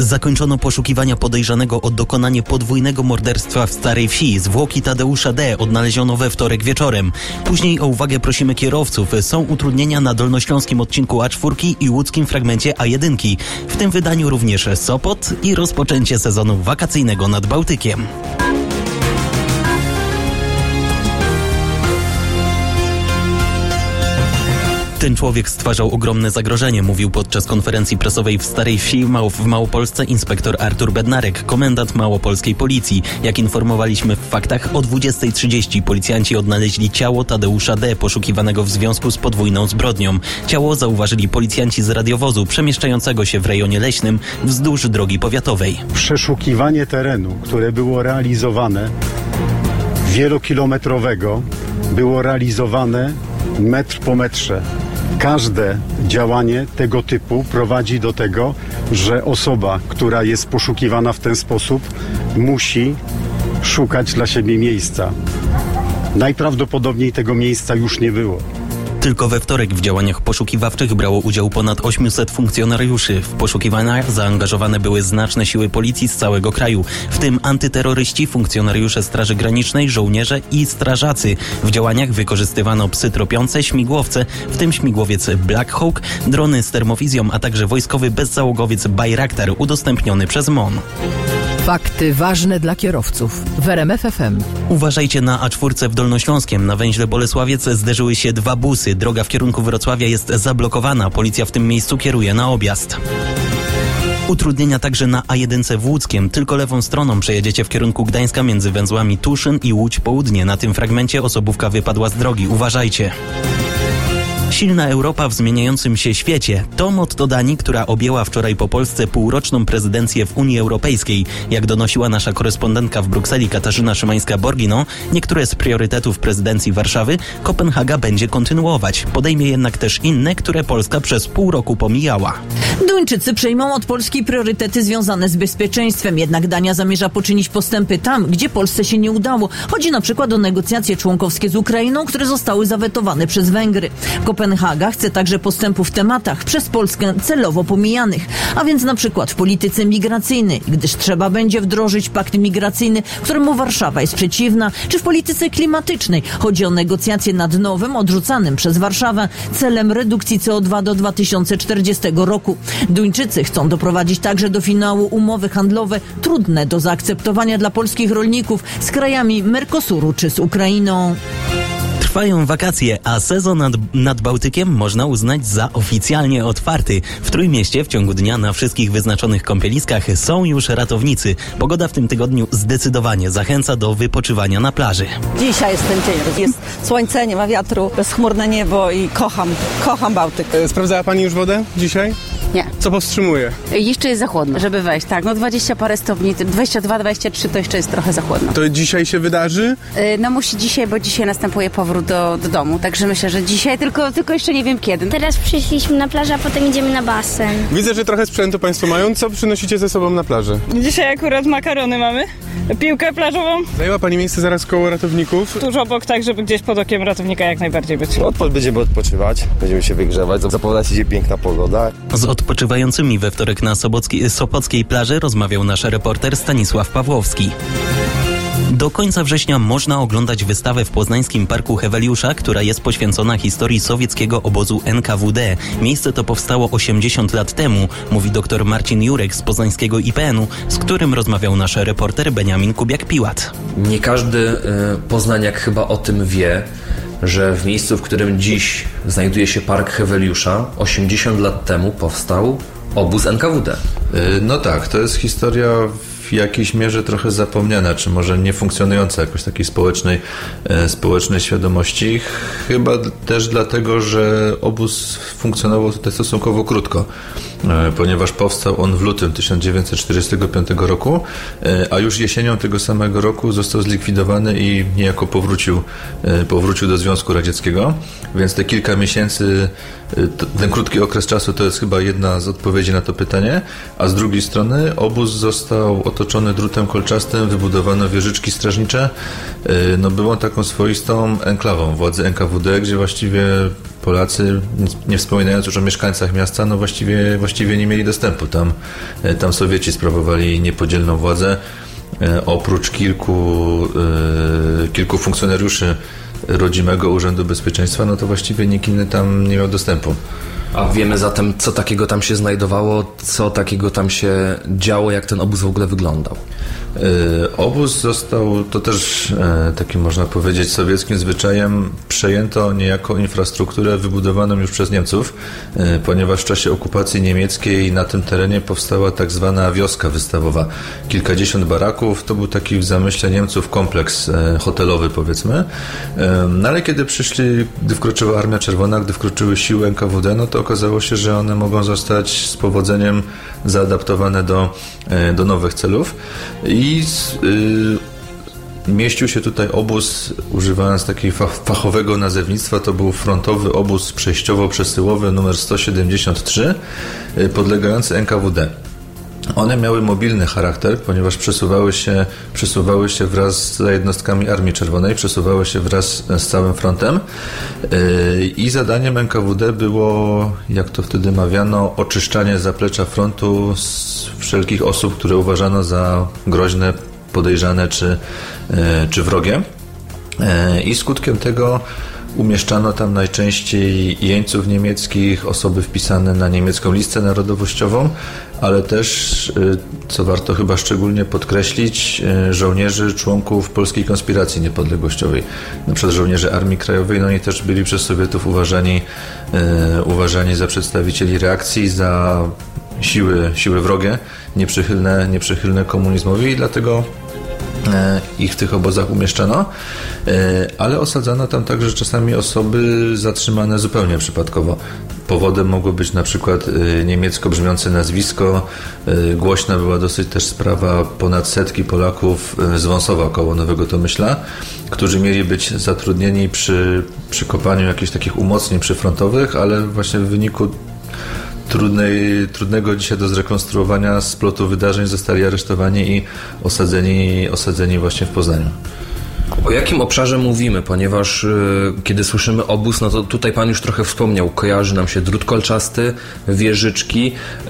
Zakończono poszukiwania podejrzanego o dokonanie podwójnego morderstwa w Starej Wsi. Zwłoki Tadeusza D. odnaleziono we wtorek wieczorem. Później o uwagę prosimy kierowców. Są utrudnienia na dolnośląskim odcinku A4 i łódzkim fragmencie A1. W tym wydaniu również Sopot i rozpoczęcie sezonu wakacyjnego nad Bałtykiem. Ten człowiek stwarzał ogromne zagrożenie, mówił podczas konferencji prasowej w Starej Wsi w Małopolsce inspektor Artur Bednarek, komendant małopolskiej policji. Jak informowaliśmy w faktach, o 20:30 policjanci odnaleźli ciało Tadeusza D., poszukiwanego w związku z podwójną zbrodnią. Ciało zauważyli policjanci z radiowozu przemieszczającego się w rejonie leśnym wzdłuż drogi powiatowej. Przeszukiwanie terenu, które było realizowane, wielokilometrowego, było realizowane metr po metrze. Każde działanie tego typu prowadzi do tego, że osoba, która jest poszukiwana w ten sposób, musi szukać dla siebie miejsca. Najprawdopodobniej tego miejsca już nie było. Tylko we wtorek w działaniach poszukiwawczych brało udział ponad 800 funkcjonariuszy. W poszukiwania zaangażowane były znaczne siły policji z całego kraju, w tym antyterroryści, funkcjonariusze Straży Granicznej, żołnierze i strażacy. W działaniach wykorzystywano psy tropiące, śmigłowce, w tym śmigłowiec Black Hawk, drony z termowizją, a także wojskowy bezzałogowiec Bayraktar udostępniony przez MON. Fakty ważne dla kierowców w RMF FM. Uważajcie na A4 w Dolnośląskiem. Na węźle Bolesławiec zderzyły się dwa busy. Droga w kierunku Wrocławia jest zablokowana. Policja w tym miejscu kieruje na objazd. Utrudnienia także na A1 w Łódzkiem. Tylko lewą stroną przejedziecie w kierunku Gdańska między węzłami Tuszyn i Łódź Południe. Na tym fragmencie osobówka wypadła z drogi. Uważajcie. Silna Europa w zmieniającym się świecie. To motto Danii, która objęła wczoraj po Polsce półroczną prezydencję w Unii Europejskiej. Jak donosiła nasza korespondentka w Brukseli Katarzyna Szymańska-Borgino, niektóre z priorytetów prezydencji Warszawy Kopenhaga będzie kontynuować. Podejmie jednak też inne, które Polska przez pół roku pomijała. Duńczycy przejmą od Polski priorytety związane z bezpieczeństwem. Jednak Dania zamierza poczynić postępy tam, gdzie Polsce się nie udało. Chodzi na przykład o negocjacje członkowskie z Ukrainą, które zostały zawetowane przez Węgry. Kopenhaga chce także postępu w tematach przez Polskę celowo pomijanych, a więc na przykład w polityce migracyjnej, gdyż trzeba będzie wdrożyć pakt migracyjny, któremu Warszawa jest przeciwna, czy w polityce klimatycznej. Chodzi o negocjacje nad nowym, odrzucanym przez Warszawę celem redukcji CO2 do 2040 roku. Duńczycy chcą doprowadzić także do finału umowy handlowe trudne do zaakceptowania dla polskich rolników z krajami Mercosuru czy z Ukrainą. Trwają wakacje, a sezon nad Bałtykiem można uznać za oficjalnie otwarty. W Trójmieście w ciągu dnia na wszystkich wyznaczonych kąpieliskach są już ratownicy. Pogoda w tym tygodniu zdecydowanie zachęca do wypoczywania na plaży. Dzisiaj jest ten dzień. Jest słońce, nie ma wiatru, bezchmurne niebo i kocham Bałtyk. Sprawdzała Pani już wodę dzisiaj? Nie. Co powstrzymuje? Jeszcze jest za chłodno, żeby wejść. Tak, no 20 parę stopni, 22, 23 to jeszcze jest trochę za chłodno. To dzisiaj się wydarzy? No musi dzisiaj, bo dzisiaj następuje powrót do domu, także myślę, że dzisiaj, tylko jeszcze nie wiem kiedy. Teraz przyszliśmy na plażę, a potem idziemy na basen. Widzę, że trochę sprzętu Państwo mają. Co przynosicie ze sobą na plażę? Dzisiaj akurat makarony mamy, piłkę plażową. Zajęła Pani miejsce zaraz koło ratowników? Tuż obok, tak żeby gdzieś pod okiem ratownika jak najbardziej być. Będziemy odpoczywać, będziemy się wygrzewać, zapowiada się piękna pogoda. Z odpoczywającymi we wtorek na Sopockiej plaży rozmawiał nasz reporter Stanisław Pawłowski. Do końca września można oglądać wystawę w poznańskim Parku Heweliusza, która jest poświęcona historii sowieckiego obozu NKWD. Miejsce to powstało 80 lat temu, mówi dr Marcin Jurek z poznańskiego IPN-u, z którym rozmawiał nasz reporter Beniamin Kubiak-Piłat. Nie każdy poznaniak chyba o tym wie, że w miejscu, w którym dziś znajduje się Park Heweliusza, 80 lat temu powstał obóz NKWD. No tak, to jest historia w jakiejś mierze trochę zapomniana, czy może nie funkcjonująca jakoś takiej społecznej świadomości. Chyba też dlatego, że obóz funkcjonował tutaj stosunkowo krótko, ponieważ powstał on w lutym 1945 roku, a już jesienią tego samego roku został zlikwidowany i niejako powrócił do Związku Radzieckiego, więc te kilka miesięcy, ten krótki okres czasu to jest chyba jedna z odpowiedzi na to pytanie, a z drugiej strony obóz został otoczony drutem kolczastym, wybudowano wieżyczki strażnicze, no był on taką swoistą enklawą władzy NKWD, gdzie właściwie Polacy, nie wspominając już o mieszkańcach miasta, no właściwie nie mieli dostępu. Tam Sowieci sprawowali niepodzielną władzę. Oprócz kilku funkcjonariuszy rodzimego Urzędu Bezpieczeństwa, no to właściwie nikt inny tam nie miał dostępu. A wiemy zatem, co takiego tam się znajdowało, co takiego tam się działo, jak ten obóz w ogóle wyglądał? Obóz został, to też takim można powiedzieć sowieckim zwyczajem, przejęto niejako infrastrukturę wybudowaną już przez Niemców, ponieważ w czasie okupacji niemieckiej na tym terenie powstała tak zwana wioska wystawowa. Kilkadziesiąt baraków, to był taki w zamyśle Niemców kompleks hotelowy, powiedzmy. No ale kiedy gdy wkroczyła Armia Czerwona, gdy wkroczyły siły NKWD, no to okazało się, że one mogą zostać z powodzeniem zaadaptowane do nowych celów i mieścił się tutaj obóz, używając takiego fachowego nazewnictwa, to był frontowy obóz przejściowo-przesyłowy numer 173, podlegający NKWD. One miały mobilny charakter, ponieważ przesuwały się wraz z jednostkami Armii Czerwonej, przesuwały się wraz z całym frontem i zadaniem NKWD było, jak to wtedy mawiano, oczyszczanie zaplecza frontu z wszelkich osób, które uważano za groźne, podejrzane czy wrogie. I skutkiem tego umieszczano tam najczęściej jeńców niemieckich, osoby wpisane na niemiecką listę narodowościową, ale też, co warto chyba szczególnie podkreślić, żołnierzy, członków polskiej konspiracji niepodległościowej. Na przykład żołnierze Armii Krajowej, no oni też byli przez Sowietów uważani za przedstawicieli reakcji, za siły wrogie, nieprzychylne komunizmowi i dlatego ich w tych obozach umieszczano, ale osadzano tam także czasami osoby zatrzymane zupełnie przypadkowo. Powodem mogło być na przykład niemiecko brzmiące nazwisko. Głośna była dosyć też sprawa ponad 100 Polaków z Wąsowa koło Nowego Tomyśla, którzy mieli być zatrudnieni przy kopaniu jakichś takich umocnień przyfrontowych, ale właśnie w wyniku trudnego dzisiaj do zrekonstruowania splotu wydarzeń zostali aresztowani i osadzeni właśnie w Poznaniu. O jakim obszarze mówimy? Ponieważ kiedy słyszymy obóz, no to tutaj pan już trochę wspomniał, kojarzy nam się drut kolczasty, wieżyczki,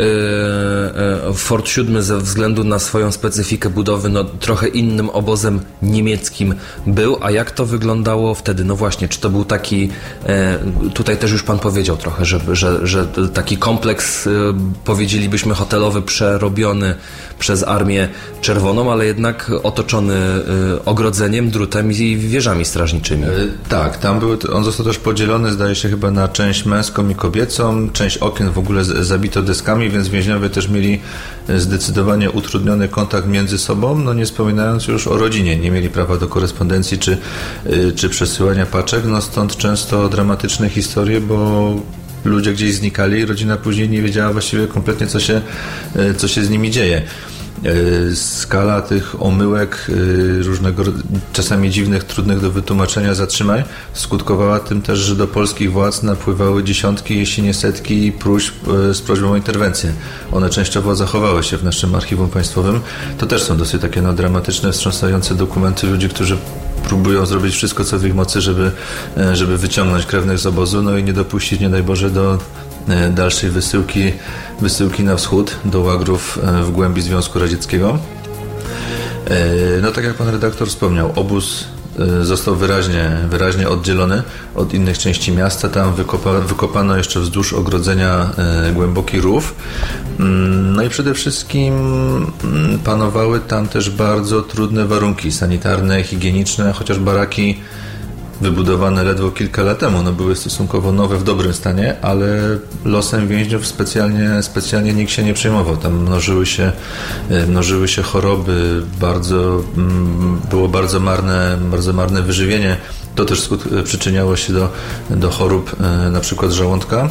Fort 7 ze względu na swoją specyfikę budowy, no trochę innym obozem niemieckim był, a jak to wyglądało wtedy? No właśnie, czy to był taki, tutaj też już pan powiedział trochę, że taki kompleks, powiedzielibyśmy hotelowy, przerobiony przez Armię Czerwoną, ale jednak otoczony ogrodzeniem, drutem i wieżami strażniczymi. Tak, on został też podzielony, zdaje się, chyba na część męską i kobiecą, część okien w ogóle zabito deskami, więc więźniowie też mieli zdecydowanie utrudniony kontakt między sobą, no nie wspominając już o rodzinie, nie mieli prawa do korespondencji czy przesyłania paczek, no stąd często dramatyczne historie, bo ludzie gdzieś znikali, rodzina później nie wiedziała właściwie kompletnie, co się z nimi dzieje. Skala tych omyłek, różnego czasami dziwnych, trudnych do wytłumaczenia zatrzymań skutkowała tym też, że do polskich władz napływały dziesiątki, jeśli nie setki próśb z prośbą o interwencję. One częściowo zachowały się w naszym archiwum państwowym. To też są dosyć takie dramatyczne, wstrząsające dokumenty ludzi, którzy próbują zrobić wszystko, co w ich mocy, żeby wyciągnąć krewnych z obozu, no i nie dopuścić, nie daj Boże, do dalszej wysyłki na wschód, do łagrów w głębi Związku Radzieckiego. No tak jak pan redaktor wspomniał, obóz został wyraźnie oddzielony od innych części miasta. Tam wykopano jeszcze wzdłuż ogrodzenia głęboki rów. No i przede wszystkim panowały tam też bardzo trudne warunki sanitarne, higieniczne, chociaż baraki wybudowane ledwo kilka lat temu, no były stosunkowo nowe, w dobrym stanie, ale losem więźniów specjalnie nikt się nie przejmował. Tam mnożyły się choroby, było bardzo marne wyżywienie. To też przyczyniało się do chorób na przykład żołądka.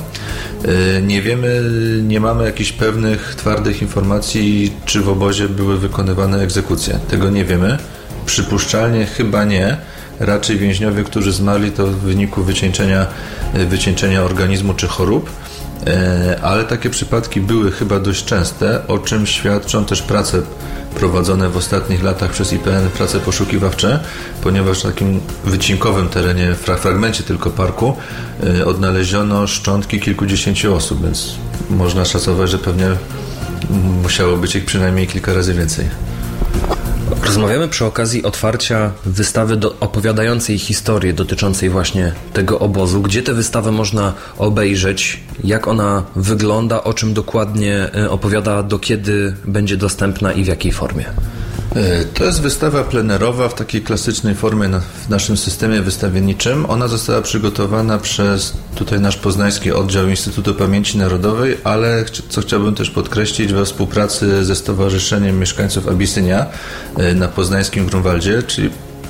Nie mamy jakichś pewnych, twardych informacji, czy w obozie były wykonywane egzekucje. Tego nie wiemy. Przypuszczalnie chyba nie. Raczej więźniowie, którzy zmarli, to w wyniku wycieńczenia organizmu czy chorób. ale takie przypadki były chyba dość częste, o czym świadczą też prace prowadzone w ostatnich latach przez IPN, prace poszukiwawcze, ponieważ w takim wycinkowym terenie, fragmencie tylko parku odnaleziono szczątki kilkudziesięciu osób, więc można szacować, że pewnie musiało być ich przynajmniej kilka razy więcej. Rozmawiamy przy okazji otwarcia wystawy opowiadającej historię dotyczącej właśnie tego obozu. Gdzie tę wystawę można obejrzeć? Jak ona wygląda? O czym dokładnie opowiada? Do kiedy będzie dostępna i w jakiej formie? To jest wystawa plenerowa w takiej klasycznej formie w naszym systemie wystawienniczym. Ona została przygotowana przez tutaj nasz poznański oddział Instytutu Pamięci Narodowej, ale co chciałbym też podkreślić, we współpracy ze Stowarzyszeniem Mieszkańców Abisynia na poznańskim Grunwaldzie, czyli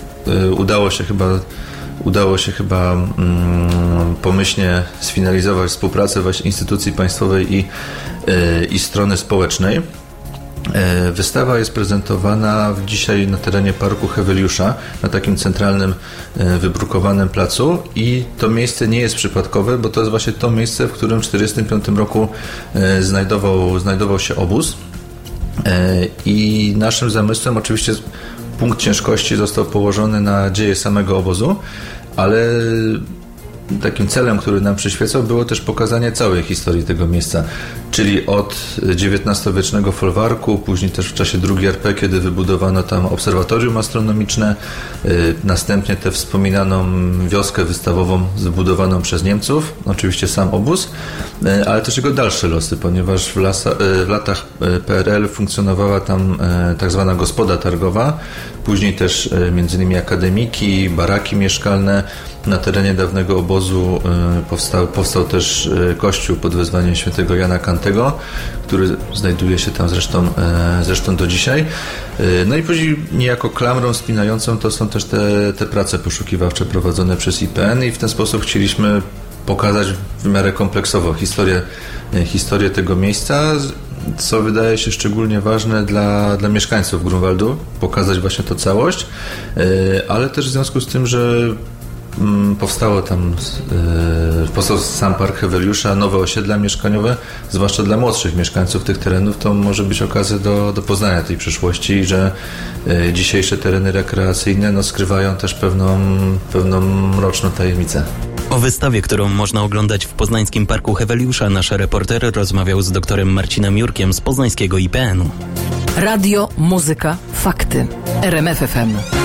udało się chyba pomyślnie sfinalizować współpracę właśnie instytucji państwowej i strony społecznej. Wystawa jest prezentowana dzisiaj na terenie Parku Heweliusza, na takim centralnym, wybrukowanym placu i to miejsce nie jest przypadkowe, bo to jest właśnie to miejsce, w którym w 1945 roku znajdował się obóz i naszym zamysłem oczywiście punkt ciężkości został położony na dzieje samego obozu, ale takim celem, który nam przyświecał, było też pokazanie całej historii tego miejsca, czyli od XIX-wiecznego folwarku, później też w czasie II RP, kiedy wybudowano tam obserwatorium astronomiczne, następnie tę wspominaną wioskę wystawową zbudowaną przez Niemców, oczywiście sam obóz, ale też jego dalsze losy, ponieważ w latach PRL funkcjonowała tam tak zwana gospoda targowa, później też m.in. akademiki, baraki mieszkalne. Na terenie dawnego obozu powstał też kościół pod wezwaniem świętego Jana Kantego, który znajduje się tam zresztą do dzisiaj. No i później niejako klamrą spinającą to są też te prace poszukiwawcze prowadzone przez IPN i w ten sposób chcieliśmy pokazać w miarę kompleksowo historię tego miejsca, co wydaje się szczególnie ważne dla mieszkańców Grunwaldu, pokazać właśnie tę całość, ale też w związku z tym, że powstał sam Park Heweliusza, nowe osiedla mieszkaniowe, zwłaszcza dla młodszych mieszkańców tych terenów, to może być okazja do poznania tej przyszłości i że dzisiejsze tereny rekreacyjne skrywają też pewną mroczną tajemnicę. O wystawie, którą można oglądać w poznańskim Parku Heweliusza, nasz reporter rozmawiał z doktorem Marcinem Jurkiem z poznańskiego IPN-u. Radio, muzyka, fakty. RMF FM.